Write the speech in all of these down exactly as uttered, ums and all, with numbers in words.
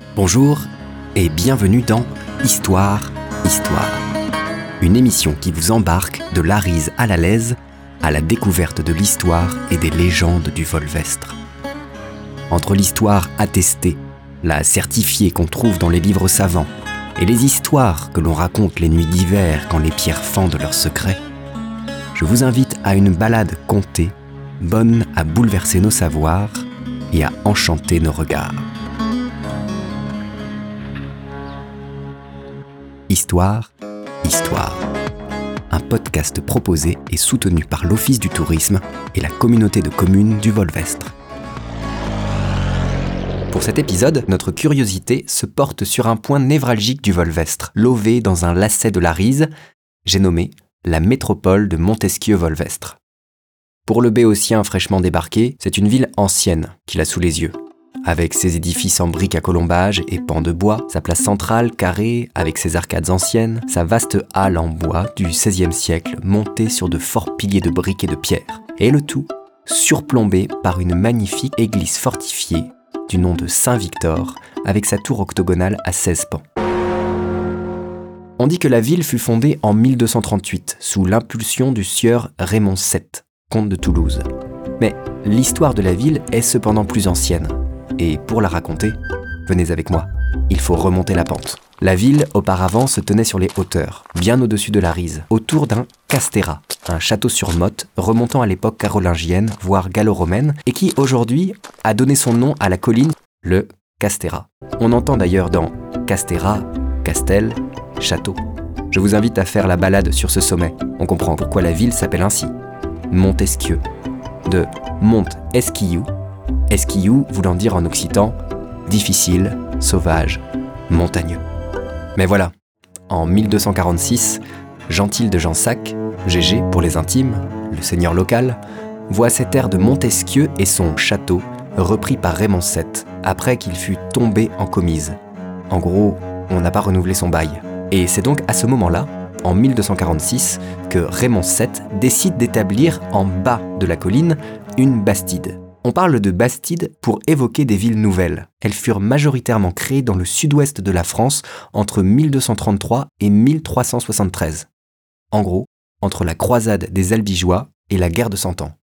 Bonjour et bienvenue dans Histoire, Histoire. Une émission qui vous embarque de l'Arise à la Lèze à la découverte de l'histoire et des légendes du Volvestre. Entre l'histoire attestée, la certifiée qu'on trouve dans les livres savants, et les histoires que l'on raconte les nuits d'hiver quand les pierres fendent leurs secrets, je vous invite à une balade contée, bonne à bouleverser nos savoirs et à enchanter nos regards. Histoire, Histoire. Un podcast proposé et soutenu par l'Office du tourisme et la communauté de communes du Volvestre. Pour cet épisode, notre curiosité se porte sur un point névralgique du Volvestre, lové dans un lacet de l'Arise, j'ai nommé la métropole de Montesquieu-Volvestre. Pour le Béotien fraîchement débarqué, c'est une ville ancienne qu'il a sous les yeux. Avec ses édifices en briques à colombage et pans de bois, sa place centrale carrée avec ses arcades anciennes, sa vaste halle en bois du seizième siècle montée sur de forts piliers de briques et de pierre, et le tout surplombé par une magnifique église fortifiée du nom de Saint-Victor avec sa tour octogonale à seize pans. On dit que la ville fut fondée en mille deux cent trente-huit sous l'impulsion du sieur Raymond sept, comte de Toulouse. Mais l'histoire de la ville est cependant plus ancienne. Et pour la raconter, venez avec moi, il faut remonter la pente. La ville, auparavant, se tenait sur les hauteurs, bien au-dessus de l'Arise, autour d'un castera, un château sur motte remontant à l'époque carolingienne, voire gallo-romaine, et qui, aujourd'hui, a donné son nom à la colline, le Castera. On entend d'ailleurs dans Castera, Castel, Château. Je vous invite à faire la balade sur ce sommet. On comprend pourquoi la ville s'appelle ainsi. Montesquieu, de Mont-Esquillou, Esquillou voulant dire en occitan difficile, sauvage, montagneux. Mais voilà, en mille deux cent quarante-six, Gentil de Gensac, G G pour les intimes, le seigneur local, voit cette terre de Montesquieu et son château repris par Raymond sept, après qu'il fut tombé en commise. En gros, on n'a pas renouvelé son bail. Et c'est donc à ce moment-là, en mille deux cent quarante-six, que Raymond sept décide d'établir en bas de la colline une bastide. On parle de bastide pour évoquer des villes nouvelles. Elles furent majoritairement créées dans le sud-ouest de la France entre mille deux cent trente-trois et mille trois cent soixante-treize. En gros, entre la croisade des Albigeois et la guerre de Cent Ans.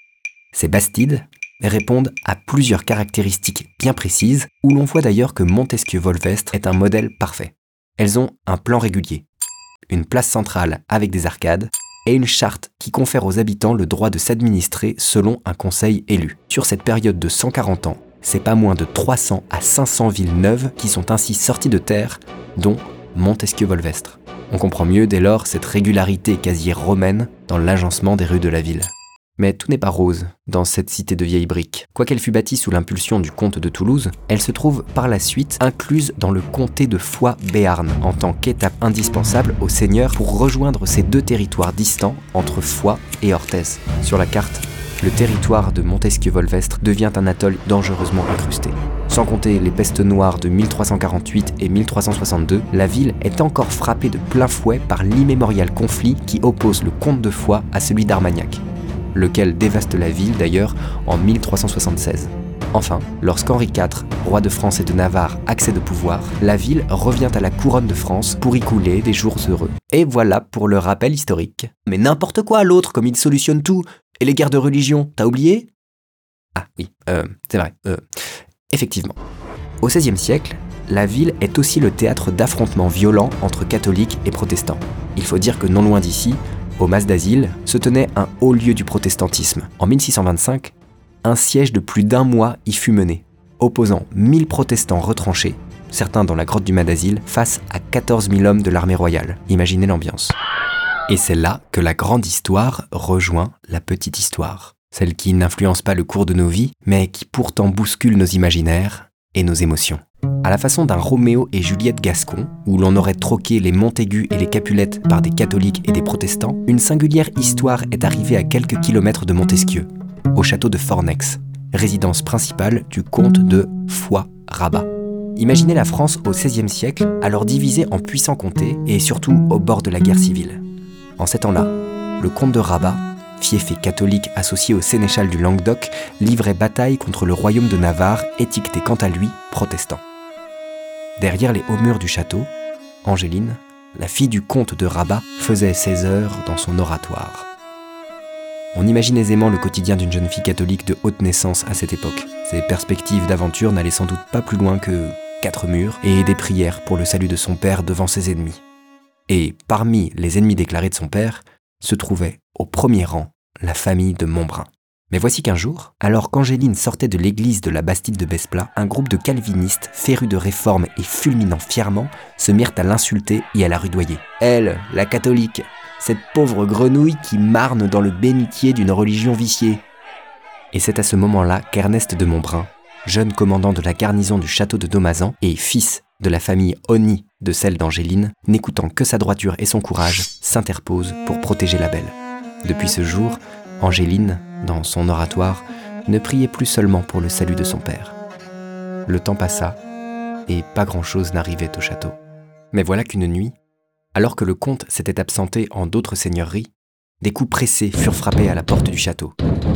Ces bastides répondent à plusieurs caractéristiques bien précises, où l'on voit d'ailleurs que Montesquieu-Volvestre est un modèle parfait. Elles ont un plan régulier, une place centrale avec des arcades, et une charte qui confère aux habitants le droit de s'administrer selon un conseil élu. Sur cette période de cent quarante ans, c'est pas moins de trois cents à cinq cents villes neuves qui sont ainsi sorties de terre, dont Montesquieu-Volvestre. On comprend mieux dès lors cette régularité quasi romaine dans l'agencement des rues de la ville. Mais tout n'est pas rose dans cette cité de vieilles briques. Quoiqu'elle fût bâtie sous l'impulsion du comte de Toulouse, elle se trouve par la suite incluse dans le comté de Foix-Béarn en tant qu'étape indispensable au seigneur pour rejoindre ces deux territoires distants entre Foix et Orthez. Sur la carte, le territoire de Montesquieu-Volvestre devient un atoll dangereusement incrusté. Sans compter les pestes noires de mille trois cent quarante-huit et mille trois cent soixante-deux, la ville est encore frappée de plein fouet par l'immémorial conflit qui oppose le comte de Foix à celui d'Armagnac, lequel dévaste la ville d'ailleurs en mille trois cent soixante-seize. Enfin, lorsqu'Henri quatre, roi de France et de Navarre, accède au pouvoir, la ville revient à la couronne de France pour y couler des jours heureux. Et voilà pour le rappel historique. Mais n'importe quoi l'autre, comme il solutionne tout. Et les guerres de religion, t'as oublié ? Ah oui, euh, c'est vrai. Euh, effectivement. Au seizième siècle, la ville est aussi le théâtre d'affrontements violents entre catholiques et protestants. Il faut dire que non loin d'ici, au Mas d'Asile, se tenait un haut lieu du protestantisme. En mille six cent vingt-cinq, un siège de plus d'un mois y fut mené, opposant mille protestants retranchés, certains dans la grotte du Mas d'Asile, face à quatorze mille hommes de l'armée royale. Imaginez l'ambiance. Et c'est là que la grande histoire rejoint la petite histoire. Celle qui n'influence pas le cours de nos vies, mais qui pourtant bouscule nos imaginaires et nos émotions. À la façon d'un Roméo et Juliette gascon, où l'on aurait troqué les Montaigu et les Capulettes par des catholiques et des protestants, une singulière histoire est arrivée à quelques kilomètres de Montesquieu, au château de Fornex, résidence principale du comte de Foix-Rabat. Imaginez la France au seizième siècle, alors divisée en puissants comtés et surtout au bord de la guerre civile. En ces temps-là, le comte de Rabat, fief et catholique associé au sénéchal du Languedoc, livrait bataille contre le royaume de Navarre, étiqueté quant à lui protestant. Derrière les hauts murs du château, Angéline, la fille du comte de Rabat, faisait ses heures dans son oratoire. On imagine aisément le quotidien d'une jeune fille catholique de haute naissance à cette époque. Ses perspectives d'aventure n'allaient sans doute pas plus loin que quatre murs et des prières pour le salut de son père devant ses ennemis. Et parmi les ennemis déclarés de son père, se trouvait au premier rang la famille de Montbrun. Mais voici qu'un jour, alors qu'Angéline sortait de l'église de la Bastide de Besplat, un groupe de calvinistes, férus de réforme et fulminant fièrement, se mirent à l'insulter et à la rudoyer. Elle, la catholique, cette pauvre grenouille qui marne dans le bénitier d'une religion viciée. Et c'est à ce moment-là qu'Ernest de Montbrun, jeune commandant de la garnison du château de Domazan et fils de la famille Honny de celle d'Angéline, n'écoutant que sa droiture et son courage, s'interpose pour protéger la belle. Depuis ce jour, Angéline, dans son oratoire, ne priait plus seulement pour le salut de son père. Le temps passa, et pas grand-chose n'arrivait au château. Mais voilà qu'une nuit, alors que le comte s'était absenté en d'autres seigneuries, des coups pressés furent frappés à la porte du château.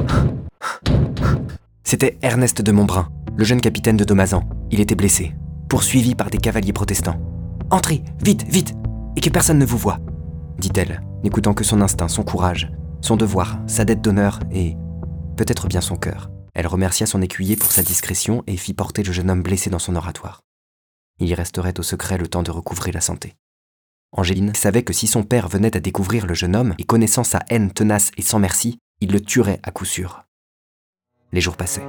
C'était Ernest de Montbrun, le jeune capitaine de Domazan. Il était blessé, poursuivi par des cavaliers protestants. « Entrez, vite, vite, et que personne ne vous voie !» dit-elle, n'écoutant que son instinct, son courage, son devoir, sa dette d'honneur et peut-être bien son cœur. Elle remercia son écuyer pour sa discrétion et fit porter le jeune homme blessé dans son oratoire. Il y resterait au secret le temps de recouvrer la santé. Angéline savait que si son père venait à découvrir le jeune homme et connaissant sa haine tenace et sans merci, il le tuerait à coup sûr. Les jours passaient.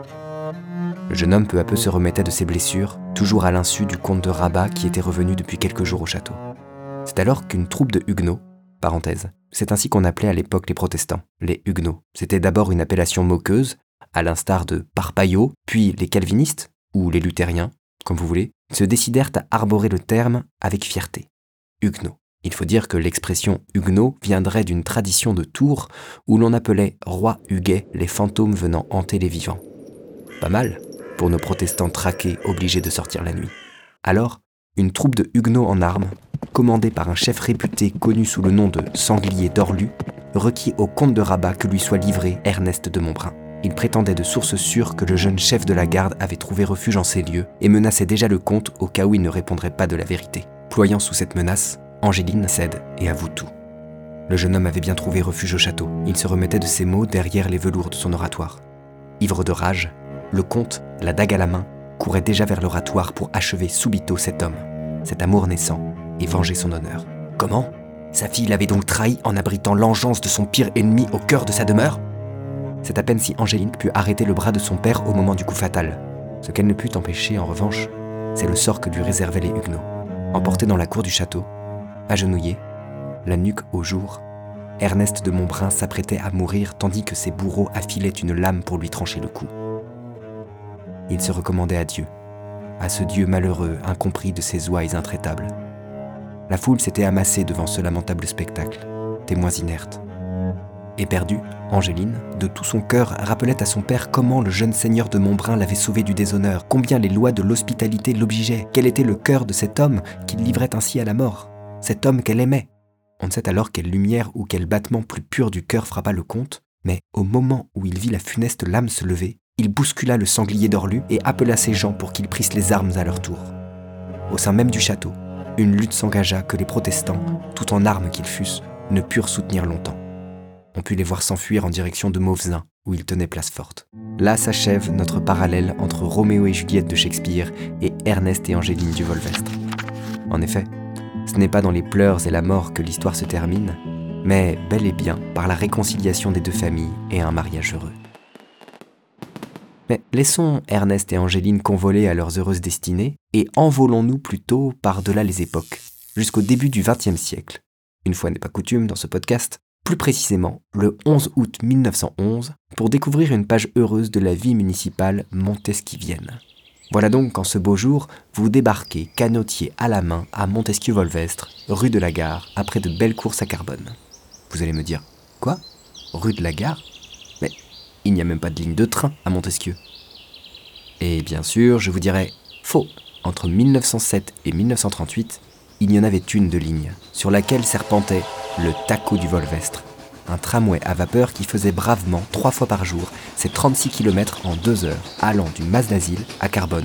Le jeune homme peu à peu se remettait de ses blessures, toujours à l'insu du comte de Rabat qui était revenu depuis quelques jours au château. C'est alors qu'une troupe de huguenots, parenthèse, c'est ainsi qu'on appelait à l'époque les protestants, les huguenots. C'était d'abord une appellation moqueuse, à l'instar de parpaillots, puis les calvinistes, ou les luthériens, comme vous voulez, se décidèrent à arborer le terme avec fierté. Huguenots. Il faut dire que l'expression huguenot viendrait d'une tradition de Tours où l'on appelait roi huguet les fantômes venant hanter les vivants. Pas mal pour nos protestants traqués obligés de sortir la nuit. Alors, une troupe de huguenots en armes, commandée par un chef réputé connu sous le nom de Sanglier d'Orlu, requit au comte de Rabat que lui soit livré Ernest de Montbrun. Il prétendait de sources sûres que le jeune chef de la garde avait trouvé refuge en ces lieux et menaçait déjà le comte au cas où il ne répondrait pas de la vérité. Ployant sous cette menace, Angéline cède et avoue tout. Le jeune homme avait bien trouvé refuge au château. Il se remettait de ses mots derrière les velours de son oratoire. Ivre de rage, le comte, la dague à la main, courait déjà vers l'oratoire pour achever subito cet homme, cet amour naissant, et venger son honneur. Comment ? Sa fille l'avait donc trahi en abritant l'engeance de son pire ennemi au cœur de sa demeure ? C'est à peine si Angéline put arrêter le bras de son père au moment du coup fatal. Ce qu'elle ne put empêcher, en revanche, c'est le sort que lui réservaient les huguenots. Emporté dans la cour du château, agenouillé, la nuque au jour, Ernest de Montbrun s'apprêtait à mourir tandis que ses bourreaux affilaient une lame pour lui trancher le cou. Il se recommandait à Dieu, à ce Dieu malheureux, incompris de ses ouailles intraitables. La foule s'était amassée devant ce lamentable spectacle, témoins inertes. Éperdue, Angéline, de tout son cœur, rappelait à son père comment le jeune seigneur de Montbrun l'avait sauvé du déshonneur, combien les lois de l'hospitalité l'obligeaient, quel était le cœur de cet homme qui le livrait ainsi à la mort, cet homme qu'elle aimait. On ne sait alors quelle lumière ou quel battement plus pur du cœur frappa le comte, mais au moment où il vit la funeste lame se lever, il bouscula le sanglier d'Orlu et appela ses gens pour qu'ils prissent les armes à leur tour. Au sein même du château, une lutte s'engagea que les protestants, tout en armes qu'ils fussent, ne purent soutenir longtemps. On put les voir s'enfuir en direction de Mauvesin, où ils tenaient place forte. Là s'achève notre parallèle entre Roméo et Juliette de Shakespeare et Ernest et Angéline du Volvestre. En effet, ce n'est pas dans les pleurs et la mort que l'histoire se termine, mais bel et bien par la réconciliation des deux familles et un mariage heureux. Mais laissons Ernest et Angéline convoler à leurs heureuses destinées et envolons-nous plutôt par-delà les époques, jusqu'au début du vingtième siècle. Une fois n'est pas coutume dans ce podcast, plus précisément le onze août mille neuf cent onze, pour découvrir une page heureuse de la vie municipale montesquivienne. Voilà donc qu'en ce beau jour, vous débarquez canotier à la main à Montesquieu-Volvestre, rue de la Gare, après de belles courses à Carbone. Vous allez me dire, quoi ? Rue de la Gare ? Mais il n'y a même pas de ligne de train à Montesquieu. Et bien sûr, je vous dirais, faux. Entre mille neuf cent sept et mille neuf cent trente-huit, il y en avait une de ligne, sur laquelle serpentait le Taco du Volvestre, un tramway à vapeur qui faisait bravement, trois fois par jour, ses trente-six kilomètres en deux heures, allant du Mas d'Asile à Carbone,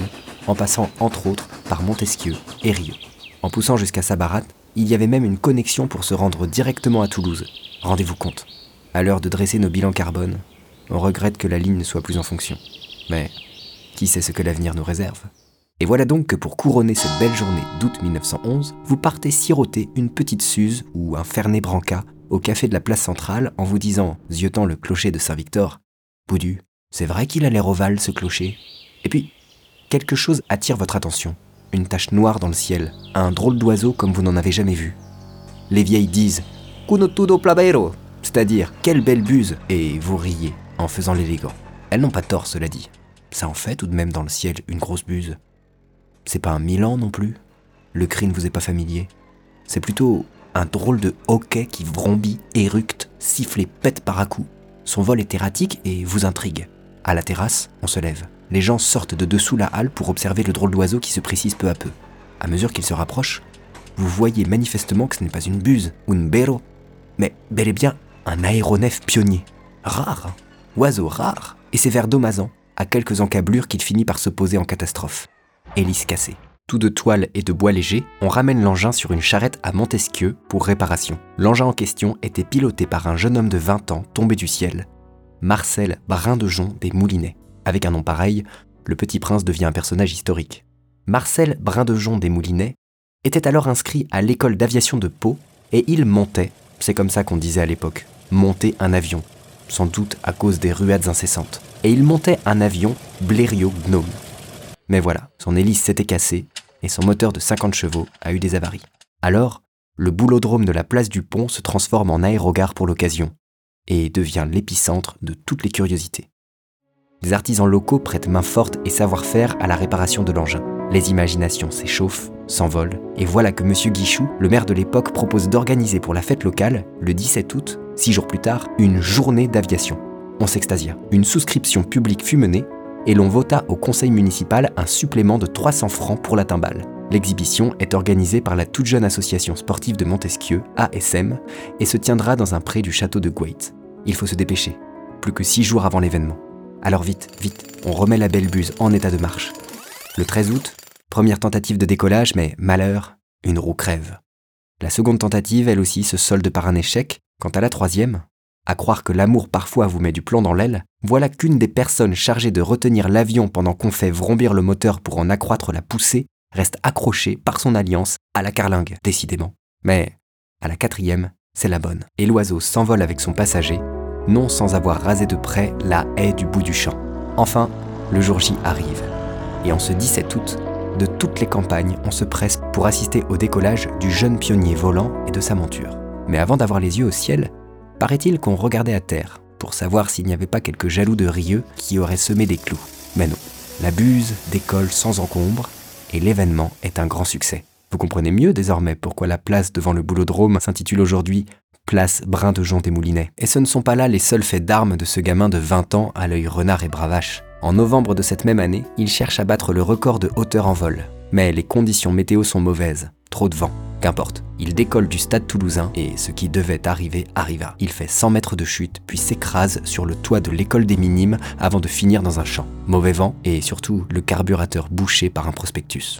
en passant entre autres par Montesquieu et Rieux. En poussant jusqu'à Sabarat, il y avait même une connexion pour se rendre directement à Toulouse. Rendez-vous compte, à l'heure de dresser nos bilans carbone, on regrette que la ligne ne soit plus en fonction. Mais qui sait ce que l'avenir nous réserve ? Et voilà donc que pour couronner cette belle journée d'août mille neuf cent onze, vous partez siroter une petite Suze ou un Fernet Branca au café de la place centrale en vous disant, ziotant le clocher de Saint-Victor, « Boudu, c'est vrai qu'il a l'air ovale ce clocher ?» Et puis, quelque chose attire votre attention, une tache noire dans le ciel, un drôle d'oiseau comme vous n'en avez jamais vu. Les vieilles disent « Cuno tudo plavero », c'est-à-dire « Quelle belle buse !» et vous riez en faisant l'élégant. Elles n'ont pas tort, cela dit. Ça en fait tout de même dans le ciel une grosse buse. C'est pas un Milan non plus. Le cri ne vous est pas familier. C'est plutôt un drôle de hoquet qui vrombit, éructe, siffle et pète par à coups. Son vol est erratique et vous intrigue. À la terrasse, on se lève. Les gens sortent de dessous la halle pour observer le drôle d'oiseau qui se précise peu à peu. À mesure qu'il se rapproche, vous voyez manifestement que ce n'est pas une buse ou une béro, mais bel et bien un aéronef pionnier. Rare, oiseau rare, et c'est vers Domazan, à quelques encablures qu'il finit par se poser en catastrophe. Hélice cassée. Tout de toile et de bois léger, on ramène l'engin sur une charrette à Montesquieu pour réparation. L'engin en question était piloté par un jeune homme de vingt ans tombé du ciel, Marcel Brindejon des Moulinets. Avec un nom pareil, le petit prince devient un personnage historique. Marcel Brindejon des Moulinets était alors inscrit à l'école d'aviation de Pau et il montait, c'est comme ça qu'on disait à l'époque, monter un avion, sans doute à cause des ruades incessantes. Et il montait un avion Blériot Gnome. Mais voilà, son hélice s'était cassée et son moteur de cinquante chevaux a eu des avaries. Alors, le boulodrome de la place du Pont se transforme en aérogare pour l'occasion et devient l'épicentre de toutes les curiosités. Les artisans locaux prêtent main forte et savoir-faire à la réparation de l'engin. Les imaginations s'échauffent, s'envolent, et voilà que Monsieur Guichou, le maire de l'époque, propose d'organiser pour la fête locale, le dix-sept août, six jours plus tard, une journée d'aviation. On s'extasia. Une souscription publique fut menée, et l'on vota au conseil municipal un supplément de trois cents francs pour la timbale. L'exhibition est organisée par la toute jeune association sportive de Montesquieu, A S M, et se tiendra dans un pré du château de Gouët. Il faut se dépêcher, plus que six jours avant l'événement. Alors vite, vite, on remet la belle buse en état de marche. Le treize août, première tentative de décollage, mais malheur, une roue crève. La seconde tentative, elle aussi, se solde par un échec. Quant à la troisième, à croire que l'amour parfois vous met du plomb dans l'aile, voilà qu'une des personnes chargées de retenir l'avion pendant qu'on fait vrombir le moteur pour en accroître la poussée reste accrochée par son alliance à la carlingue, décidément. Mais à la quatrième, c'est la bonne. Et l'oiseau s'envole avec son passager, non sans avoir rasé de près la haie du bout du champ. Enfin, le jour J arrive. Et en ce dix-sept août, de toutes les campagnes, on se presse pour assister au décollage du jeune pionnier volant et de sa monture. Mais avant d'avoir les yeux au ciel, paraît-il qu'on regardait à terre pour savoir s'il n'y avait pas quelques jaloux de Rieux qui auraient semé des clous. Mais non, la buse décolle sans encombre et l'événement est un grand succès. Vous comprenez mieux désormais pourquoi la place devant le boulodrome s'intitule aujourd'hui Place Brindejon des Moulinets. Et ce ne sont pas là les seuls faits d'armes de ce gamin de vingt ans à l'œil renard et bravache. En novembre de cette même année, il cherche à battre le record de hauteur en vol. Mais les conditions météo sont mauvaises, trop de vent. Qu'importe, il décolle du stade toulousain et ce qui devait arriver arriva. Il fait cent mètres de chute, puis s'écrase sur le toit de l'école des minimes avant de finir dans un champ. Mauvais vent et surtout le carburateur bouché par un prospectus.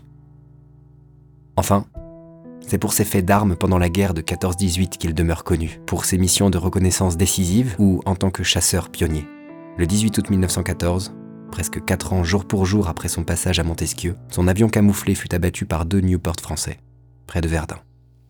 Enfin, c'est pour ses faits d'armes pendant la guerre de quatorze dix-huit qu'il demeure connu, pour ses missions de reconnaissance décisives ou en tant que chasseur pionnier. Le dix-huit août mille neuf cent quatorze, presque quatre ans jour pour jour après son passage à Montesquieu, son avion camouflé fut abattu par deux Nieuport français, près de Verdun.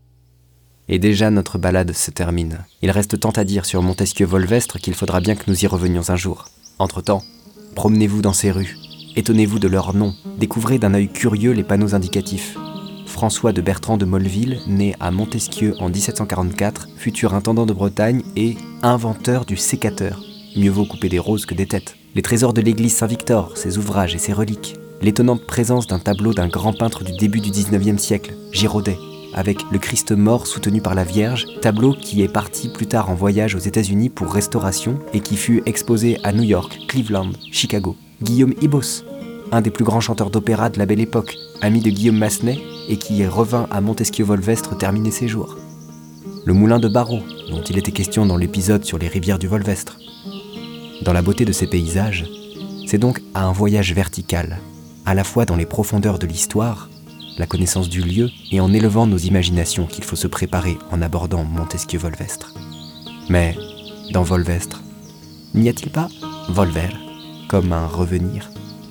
Et déjà notre balade se termine. Il reste tant à dire sur Montesquieu-Volvestre qu'il faudra bien que nous y revenions un jour. Entre-temps, promenez-vous dans ces rues, étonnez-vous de leurs noms, découvrez d'un œil curieux les panneaux indicatifs. François de Bertrand de Molleville, né à Montesquieu en dix-sept cent quarante-quatre, futur intendant de Bretagne et inventeur du sécateur. Mieux vaut couper des roses que des têtes. Les trésors de l'église Saint-Victor, ses ouvrages et ses reliques. L'étonnante présence d'un tableau d'un grand peintre du début du dix-neuvième siècle, Girodet, avec le Christ mort soutenu par la Vierge, tableau qui est parti plus tard en voyage aux États-Unis pour restauration et qui fut exposé à New York, Cleveland, Chicago. Guillaume Ibos, un des plus grands chanteurs d'opéra de la Belle Époque, ami de Guillaume Massenet et qui revint à Montesquieu-Volvestre terminer ses jours. Le moulin de Barreau, dont il était question dans l'épisode sur les rivières du Volvestre. Dans la beauté de ces paysages, c'est donc à un voyage vertical, à la fois dans les profondeurs de l'histoire, la connaissance du lieu et en élevant nos imaginations qu'il faut se préparer en abordant Montesquieu-Volvestre. Mais dans Volvestre, n'y a-t-il pas volver, comme un revenir ?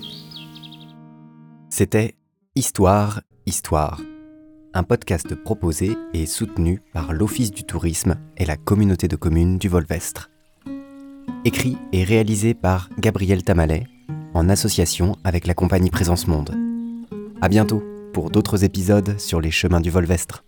C'était Histoire, Histoire, un podcast proposé et soutenu par l'Office du tourisme et la communauté de communes du Volvestre. Écrit et réalisé par Gabriel Tamalet, en association avec la compagnie Présence Monde. À bientôt pour d'autres épisodes sur les chemins du Volvestre.